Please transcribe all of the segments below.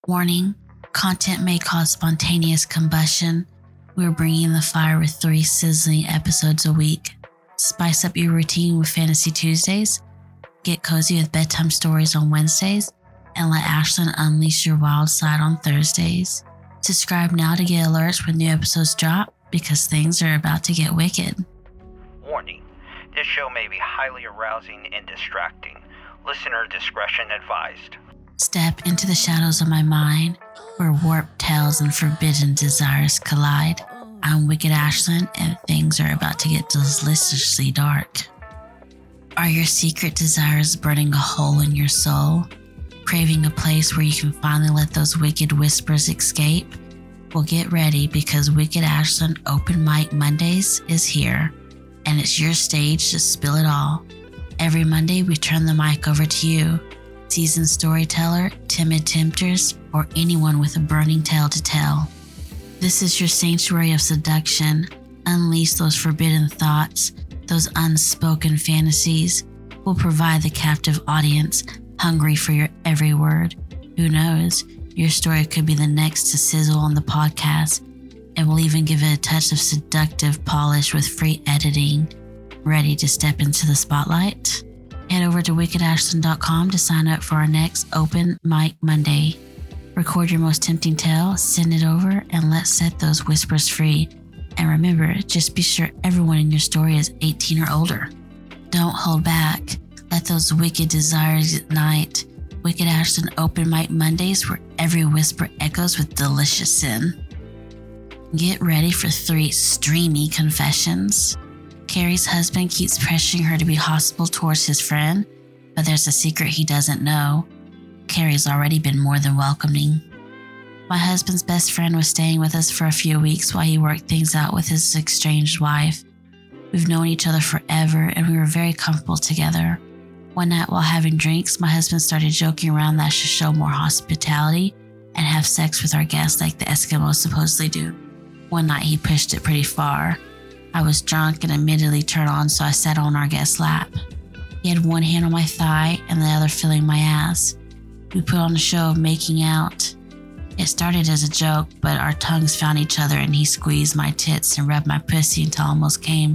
Warning, content may cause spontaneous combustion. We're bringing the fire with 3 sizzling episodes a week. Spice up your routine with Fantasy Tuesdays, get cozy with bedtime stories on Wednesdays, and let Ashlyn unleash your wild side on Thursdays. Subscribe now to get alerts when new episodes drop, because things are about to get wicked. Warning, this show may be highly arousing and distracting. Listener discretion advised. Step into the shadows of my mind, where warped tales and forbidden desires collide. I'm Wicked Ashlyn, and things are about to get deliciously dark. Are your secret desires burning a hole in your soul? Craving a place where you can finally let those wicked whispers escape? Well, get ready, because Wicked Ashlyn Open Mic Mondays is here, and it's your stage to spill it all. Every Monday, we turn the mic over to you, seasoned storyteller, timid tempters, or anyone with a burning tale to tell. This is your sanctuary of seduction. Unleash those forbidden thoughts, those unspoken fantasies. We'll provide the captive audience hungry for your every word. Who knows, your story could be the next to sizzle on the podcast, and we'll even give it a touch of seductive polish with free editing. Ready to step into the spotlight? Head over to wickedashlyn.com to sign up for our next Open Mic Monday. Record your most tempting tale, send it over, and let's set those whispers free. And remember, just be sure everyone in your story is 18 or older. Don't hold back. Let those wicked desires ignite. Wicked Ashlyn Open Mic Mondays, where every whisper echoes with delicious sin. Get ready for 3 streamy confessions. Carrie's husband keeps pressuring her to be hostile towards his friend, but there's a secret he doesn't know. Carrie's already been more than welcoming. My husband's best friend was staying with us for a few weeks while he worked things out with his estranged wife. We've known each other forever, and we were very comfortable together. One night while having drinks, my husband started joking around that I should show more hospitality and have sex with our guests like the Eskimos supposedly do. One night he pushed it pretty far. I was drunk and admittedly turned on, so I sat on our guest's lap. He had one hand on my thigh and the other filling my ass. We put on a show of making out. It started as a joke, but our tongues found each other and he squeezed my tits and rubbed my pussy until I almost came.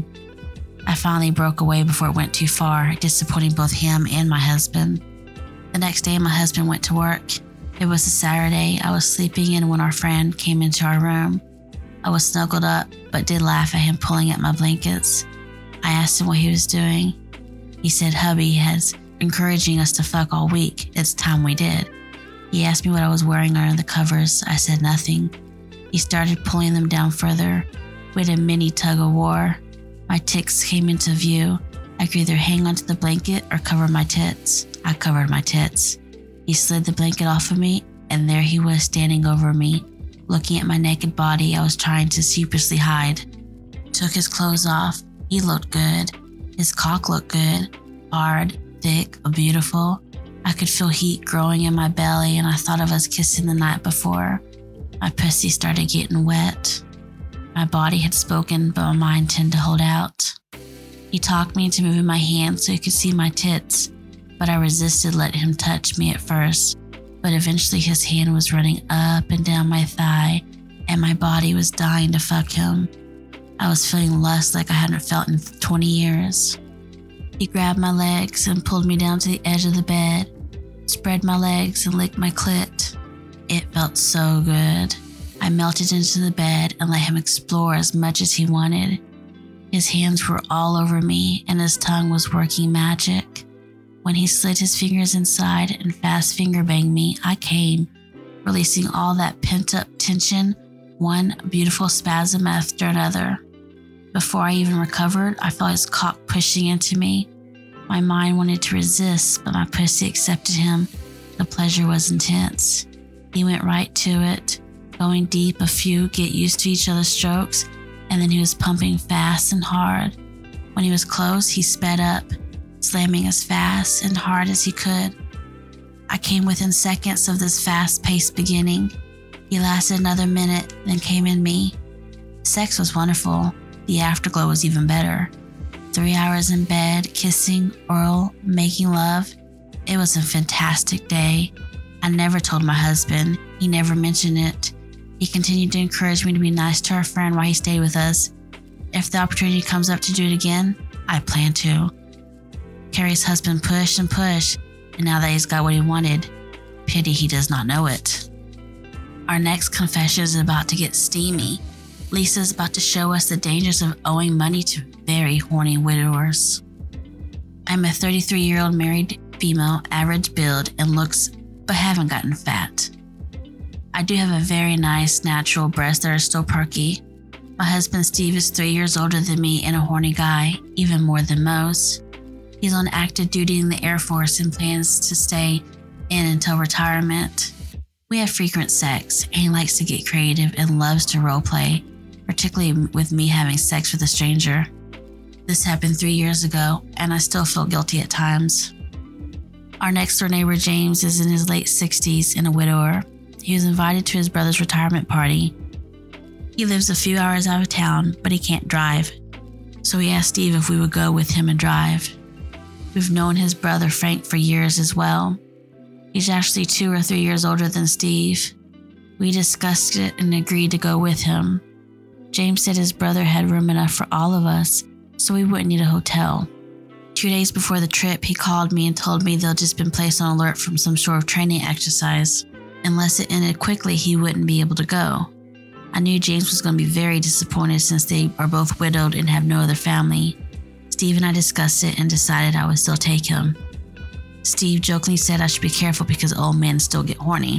I finally broke away before it went too far, disappointing both him and my husband. The next day, my husband went to work. It was a Saturday. I was sleeping in when our friend came into our room. I was snuggled up, but did laugh at him pulling at my blankets. I asked him what he was doing. He said hubby has encouraging us to fuck all week. It's time we did. He asked me what I was wearing under the covers. I said nothing. He started pulling them down further. We had a mini tug of war. My tits came into view. I could either hang onto the blanket or cover my tits. I covered my tits. He slid the blanket off of me, and there he was standing over me, looking at my naked body I was trying to sheepishly hide. Took his clothes off. He looked good. His cock looked good. Hard, thick, beautiful. I could feel heat growing in my belly, and I thought of us kissing the night before. My pussy started getting wet. My body had spoken, but my mind tended to hold out. He talked me into moving my hand so he could see my tits, but I resisted letting him touch me at first. But eventually his hand was running up and down my thigh, and my body was dying to fuck him. I was feeling lust like I hadn't felt in 20 years. He grabbed my legs and pulled me down to the edge of the bed, spread my legs and licked my clit. It felt so good. I melted into the bed and let him explore as much as he wanted. His hands were all over me and his tongue was working magic. When he slid his fingers inside and fast finger banged me, I came, releasing all that pent-up tension, one beautiful spasm after another. Before I even recovered, I felt his cock pushing into me. My mind wanted to resist, but my pussy accepted him. The pleasure was intense. He went right to it, going deep a few get used to each other's strokes, and then he was pumping fast and hard. When he was close, he sped up, slamming as fast and hard as he could. I came within seconds of this fast-paced beginning. He lasted another minute, then came in me. Sex was wonderful. The afterglow was even better. 3 hours in bed, kissing, oral, making love. It was a fantastic day. I never told my husband. He never mentioned it. He continued to encourage me to be nice to our friend while he stayed with us. If the opportunity comes up to do it again, I plan to. Carrie's husband pushed and pushed, and now that he's got what he wanted, pity he does not know it. Our next confession is about to get steamy. Lisa is about to show us the dangers of owing money to very horny widowers. I'm a 33-year-old married female, average build and looks, but haven't gotten fat. I do have a very nice natural breasts that are still perky. My husband Steve is 3 years older than me and a horny guy, even more than most. He's on active duty in the Air Force and plans to stay in until retirement. We have frequent sex, and he likes to get creative and loves to role play, particularly with me having sex with a stranger. This happened 3 years ago, and I still feel guilty at times. Our next door neighbor James is in his late 60s and a widower. He was invited to his brother's retirement party. He lives a few hours out of town, but he can't drive, so he asked Steve if we would go with him and drive. We've known his brother Frank for years as well. He's actually 2 or 3 years older than Steve. We discussed it and agreed to go with him. James said his brother had room enough for all of us, so we wouldn't need a hotel. 2 days before the trip, he called me and told me they'd just been placed on alert from some sort of training exercise. Unless it ended quickly, he wouldn't be able to go. I knew James was going to be very disappointed since they are both widowed and have no other family. Steve and I discussed it and decided I would still take him. Steve jokingly said I should be careful because old men still get horny.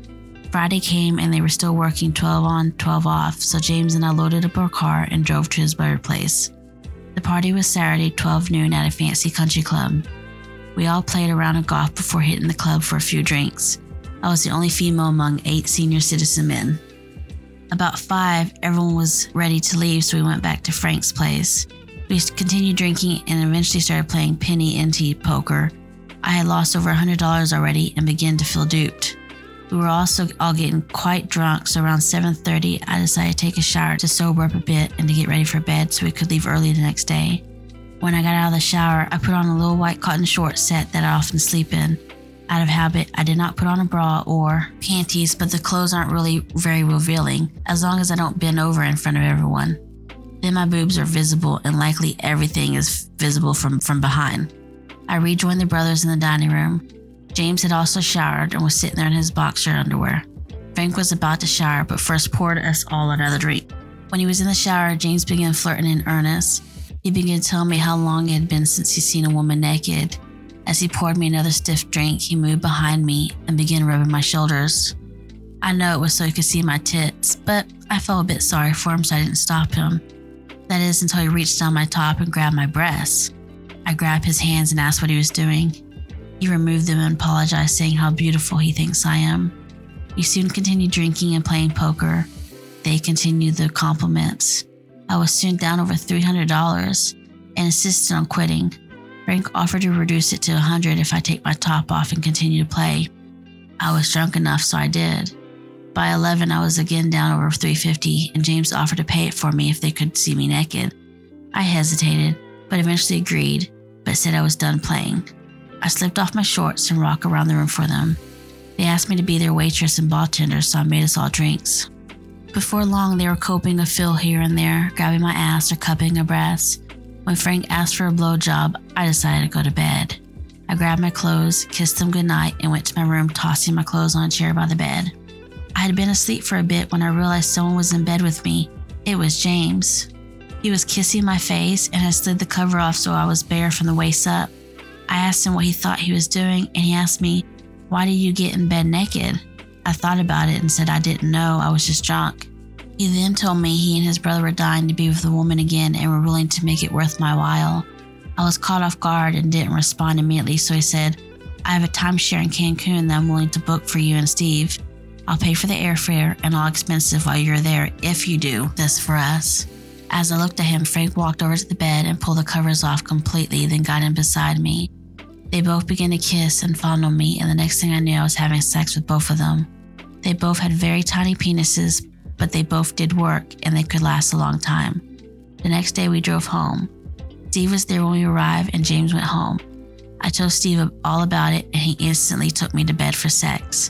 Friday came and they were still working 12 on, 12 off, so James and I loaded up our car and drove to his brother's place. The party was Saturday, 12 noon at a fancy country club. We all played a round of golf before hitting the club for a few drinks. I was the only female among 8 senior citizen men. About 5, everyone was ready to leave, so we went back to Frank's place. We continued drinking and eventually started playing penny NT poker. I had lost over $100 already and began to feel duped. We were also all getting quite drunk, so around 7:30, I decided to take a shower to sober up a bit and to get ready for bed so we could leave early the next day. When I got out of the shower, I put on a little white cotton short set that I often sleep in. Out of habit, I did not put on a bra or panties, but the clothes aren't really very revealing, as long as I don't bend over in front of everyone. Then my boobs are visible and likely everything is visible from behind. I rejoined the brothers in the dining room. James had also showered and was sitting there in his boxer underwear. Frank was about to shower, but first poured us all another drink. When he was in the shower, James began flirting in earnest. He began telling me how long it had been since he'd seen a woman naked. As he poured me another stiff drink, he moved behind me and began rubbing my shoulders. I know it was so he could see my tits, but I felt a bit sorry for him, so I didn't stop him. That is, until he reached down my top and grabbed my breasts. I grabbed his hands and asked what he was doing. He removed them and apologized, saying how beautiful he thinks I am. We soon continued drinking and playing poker. They continued the compliments. I was soon down over $300 and insisted on quitting. Frank offered to reduce it to $100 if I take my top off and continue to play. I was drunk enough, so I did. By 11, I was again down over $350, and James offered to pay it for me if they could see me naked. I hesitated, but eventually agreed, but said I was done playing. I slipped off my shorts and walked around the room for them. They asked me to be their waitress and bartender, so I made us all drinks. Before long, they were coping a fill here and there, grabbing my ass or cupping a breast. When Frank asked for a blowjob, I decided to go to bed. I grabbed my clothes, kissed them goodnight, and went to my room, tossing my clothes on a chair by the bed. I had been asleep for a bit when I realized someone was in bed with me. It was James. He was kissing my face and had slid the cover off so I was bare from the waist up. I asked him what he thought he was doing, and he asked me, "Why did you get in bed naked?" I thought about it and said I didn't know, I was just drunk. He then told me he and his brother were dying to be with the woman again and were willing to make it worth my while. I was caught off guard and didn't respond immediately, so he said, "I have a timeshare in Cancun that I'm willing to book for you and Steve. I'll pay for the airfare and all expenses while you're there if you do this for us." As I looked at him, Frank walked over to the bed and pulled the covers off completely, then got in beside me. They both began to kiss and fondle me, and the next thing I knew, I was having sex with both of them. They both had very tiny penises, but they both did work, and they could last a long time. The next day, we drove home. Steve was there when we arrived, and James went home. I told Steve all about it, and he instantly took me to bed for sex.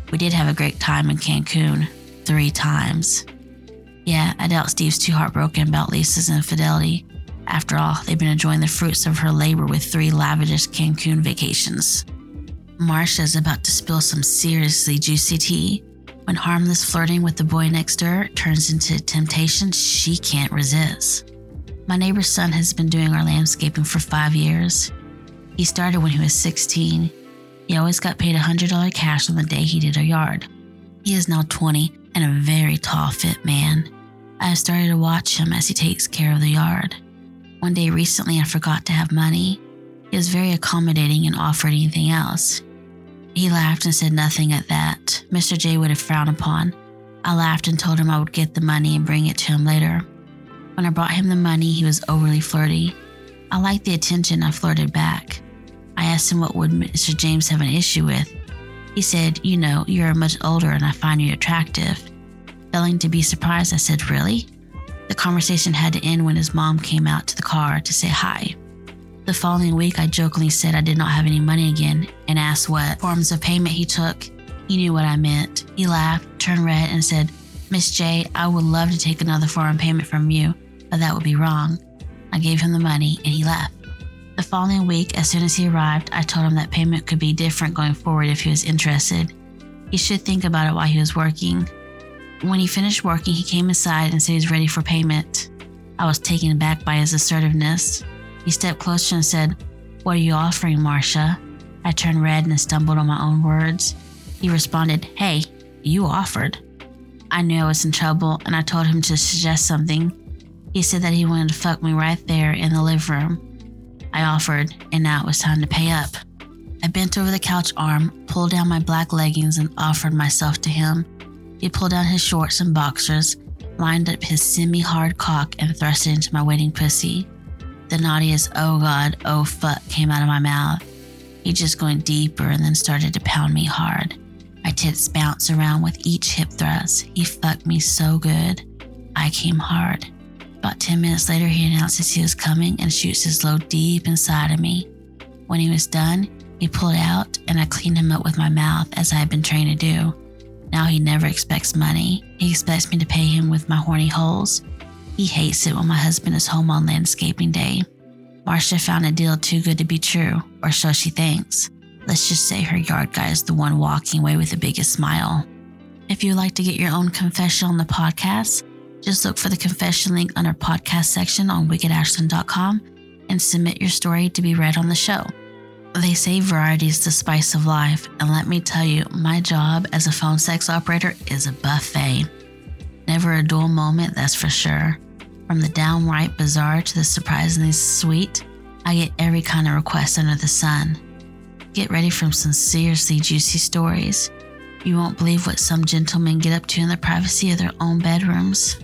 We did have a great time in Cancun 3 times. Yeah, I doubt Steve's too heartbroken about Lisa's infidelity. After all, they've been enjoying the fruits of her labor with 3 lavish Cancun vacations. Marsha's about to spill some seriously juicy tea. When harmless flirting with the boy next door turns into temptation she can't resist. My neighbor's son has been doing our landscaping for 5 years. He started when he was 16. He always got paid $100 cash on the day he did our yard. He is now 20 and a very tall, fit man. I have started to watch him as he takes care of the yard. One day recently I forgot to have money. He was very accommodating and offered anything else. He laughed and said nothing at that. Mr. J would have frowned upon. I laughed and told him I would get the money and bring it to him later. When I brought him the money, he was overly flirty. I liked the attention. I flirted back. I asked him what would Mr. James have an issue with. He said, "You know, you're much older and I find you attractive." Failing to be surprised, I said, "Really?" The conversation had to end when his mom came out to the car to say hi. The following week, I jokingly said I did not have any money again and asked what forms of payment he took. He knew what I meant. He laughed, turned red, and said, "Miss J, I would love to take another form of payment from you, but that would be wrong." I gave him the money and he left. The following week, as soon as he arrived, I told him that payment could be different going forward if he was interested. He should think about it while he was working. When he finished working, he came inside and said he was ready for payment. I was taken aback by his assertiveness. He stepped closer and said, "What are you offering, Marsha?" I turned red and stumbled on my own words. He responded, "Hey, you offered." I knew I was in trouble and I told him to suggest something. He said that he wanted to fuck me right there in the living room. I offered, and now it was time to pay up. I bent over the couch arm, pulled down my black leggings, and offered myself to him. He pulled down his shorts and boxers, lined up his semi-hard cock, and thrust it into my waiting pussy. The naughtiest "oh God, oh fuck" came out of my mouth. He just going deeper and then started to pound me hard. My tits bounced around with each hip thrust. He fucked me so good. I came hard. About 10 minutes later, he announces he was coming and shoots his load deep inside of me. When he was done, he pulled out and I cleaned him up with my mouth as I had been trained to do. Now he never expects money. He expects me to pay him with my horny holes. He hates it when my husband is home on landscaping day. Marsha found a deal too good to be true, or so she thinks. Let's just say her yard guy is the one walking away with the biggest smile. If you'd like to get your own confession on the podcast, just look for the confession link on our podcast section on wickedashland.com and submit your story to be read on the show. They say variety is the spice of life, and let me tell you, my job as a phone sex operator is a buffet. Never a dull moment, that's for sure. From the downright bizarre to the surprisingly sweet, I get every kind of request under the sun. Get ready for some seriously juicy stories. You won't believe what some gentlemen get up to in the privacy of their own bedrooms.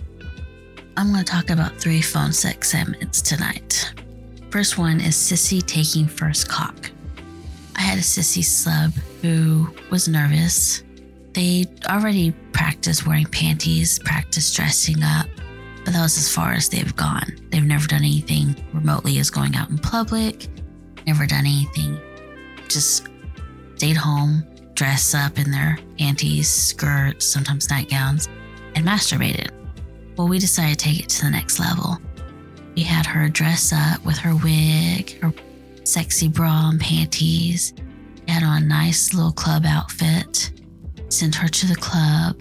I'm going to talk about 3 phone sex segments tonight. First one is sissy taking first cock. I had a sissy sub who was nervous. They already practiced wearing panties, practiced dressing up, but that was as far as they've gone. They've never done anything remotely as going out in public, never done anything. Just stayed home, dressed up in their panties, skirts, sometimes nightgowns, and masturbated. Well, we decided to take it to the next level. We had her dress up with her wig, her sexy bra and panties. We had on a nice little club outfit. Sent her to the club.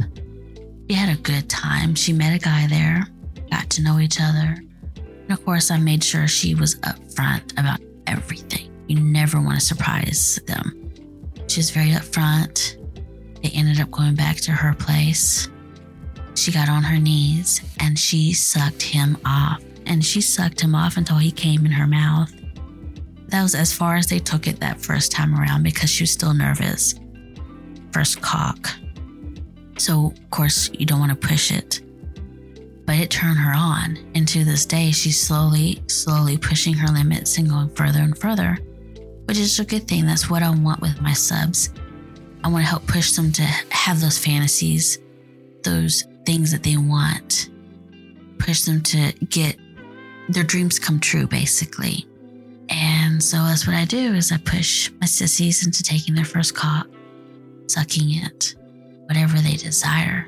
We had a good time. She met a guy there, got to know each other. And of course, I made sure she was upfront about everything. You never want to surprise them. She was very upfront. They ended up going back to her place. She got on her knees and she sucked him off. And she sucked him off until he came in her mouth. That was as far as they took it that first time around because she was still nervous. First cock. So, of course, you don't want to push it. But it turned her on. And to this day, she's slowly pushing her limits and going further and further. Which is a good thing. That's what I want with my subs. I want to help push them to have those fantasies, those things that they want. Push them to get their dreams come true, basically. And so that's what I do is I push my sissies into taking their first cock, sucking it, whatever they desire.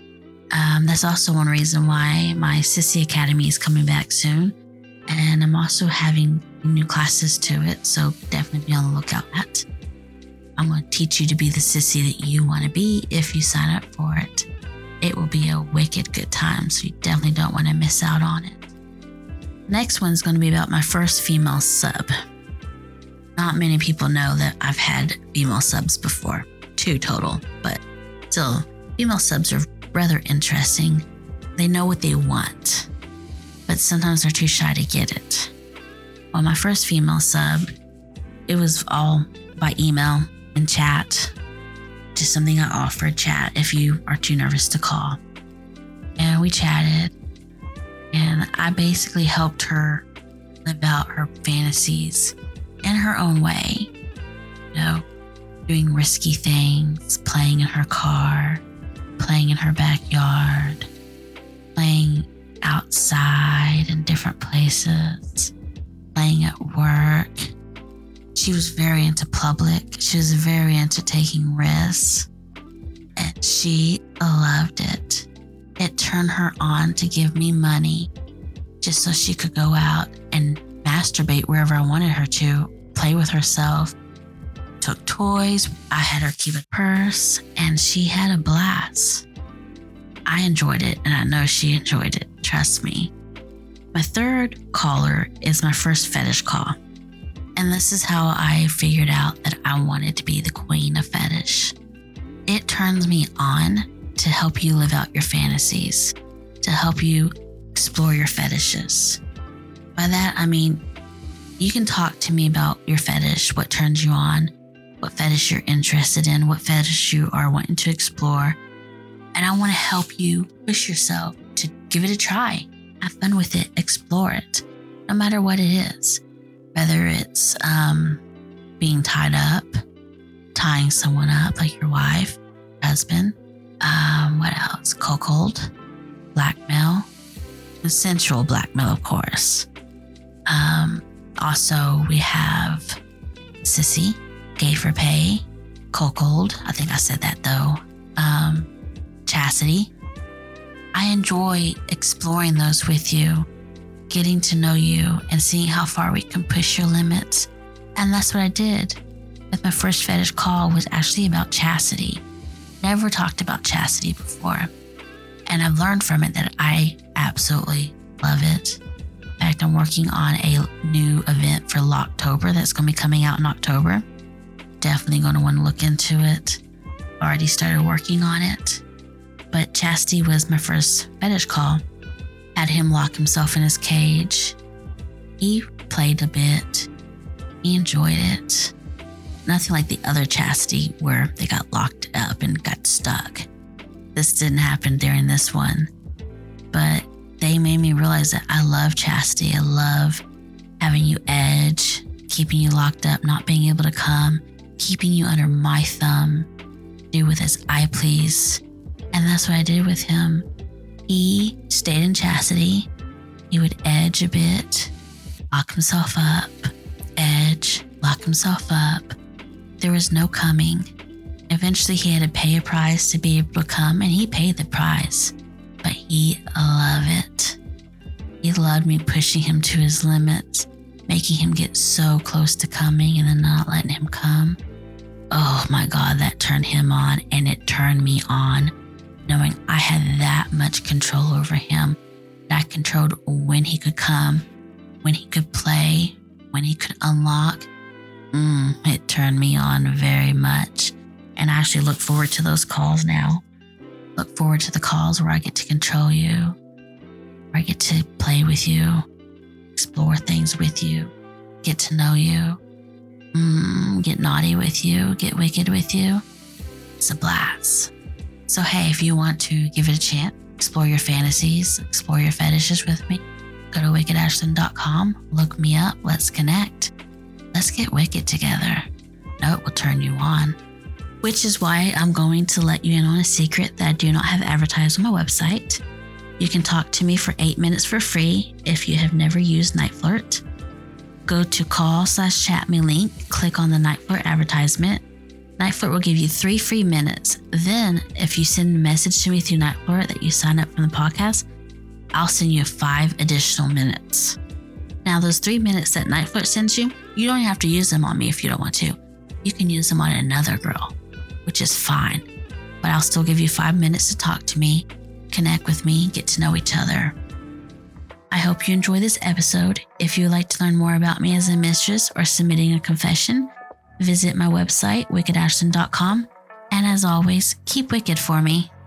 That's also one reason why my Sissy Academy is coming back soon. And I'm also having new classes to it, so definitely be on the lookout for that. I'm going to teach you to be the sissy that you want to be if you sign up for it. It will be a wicked good time, so you definitely don't want to miss out on it. Next one's going to be about my first female sub. Not many people know that I've had female subs before, 2 total, but still, female subs are rather interesting. They know what they want, but sometimes they're too shy to get it. Well, my first female sub, it was all by email and chat. Just something I offered, chat if you are too nervous to call. And we chatted, and I basically helped her live out her fantasies in her own way. You know, doing risky things, playing in her car, playing in her backyard, playing outside in different places, playing at work. She was very into public. She was very into taking risks, and she loved it. It turned her on to give me money just so she could go out and masturbate wherever I wanted her to, play with herself, took toys. I had her keep a purse, and she had a blast. I enjoyed it, and I know she enjoyed it. Trust me. My third caller is my first fetish call. And this is how I figured out that I wanted to be the queen of fetish. It turns me on to help you live out your fantasies, to help you explore your fetishes. By that, I mean, you can talk to me about your fetish, what turns you on, what fetish you're interested in, what fetish you are wanting to explore. And I want to help you push yourself to give it a try. Have fun with it, explore it, no matter what it is. Whether it's being tied up, tying someone up like your wife, husband, what else? Cuckold, blackmail, consensual blackmail, of course. Also, we have sissy, gay for pay, cuckold. I think I said that though. Chastity. I enjoy exploring those with you, getting to know you and seeing how far we can push your limits. And that's what I did. With my first fetish call was actually about chastity. Never talked about chastity before. And I've learned from it that I absolutely love it. In fact, I'm working on a new event for Locktober that's going to be coming out in October. Definitely going to want to look into it. Already started working on it. But chastity was my first fetish call. Had him lock himself in his cage. He played a bit. He enjoyed it. Nothing like the other chastity where they got locked up and got stuck. This didn't happen during this one. But they made me realize that I love chastity. I love having you edge, keeping you locked up, not being able to come, keeping you under my thumb, do with as I please. And that's what I did with him. He stayed in chastity. He would edge a bit, lock himself up, edge, lock himself up. There was no coming. Eventually he had to pay a price to be able to come, and he paid the price. But he loved it. He loved me pushing him to his limits, making him get so close to coming and then not letting him come. Oh my God, that turned him on, and it turned me on, knowing I had that much control over him. That I controlled when he could come, when he could play, when he could unlock. It turned me on very much. And I actually look forward to those calls now. Look forward to the calls where I get to control you, where I get to play with you, explore things with you, get to know you, get naughty with you, get wicked with you. It's a blast. So hey, if you want to give it a chance, explore your fantasies, explore your fetishes with me, go to wickedashlyn.com, look me up, let's connect. Let's get wicked together. No, it will turn you on. Which is why I'm going to let you in on a secret that I do not have advertised on my website. You can talk to me for 8 minutes for free if you have never used NiteFlirt. Go to call/chat me link, click on the NiteFlirt advertisement. Nightflirt will give you 3 free minutes. Then, if you send a message to me through Nightflirt that you sign up from the podcast, I'll send you 5 additional minutes. Now, those 3 minutes that Nightflirt sends you, you don't have to use them on me if you don't want to. You can use them on another girl, which is fine. But I'll still give you 5 minutes to talk to me, connect with me, get to know each other. I hope you enjoy this episode. If you would like to learn more about me as a mistress or submitting a confession, visit my website, wickedashlyn.com. And as always, keep wicked for me.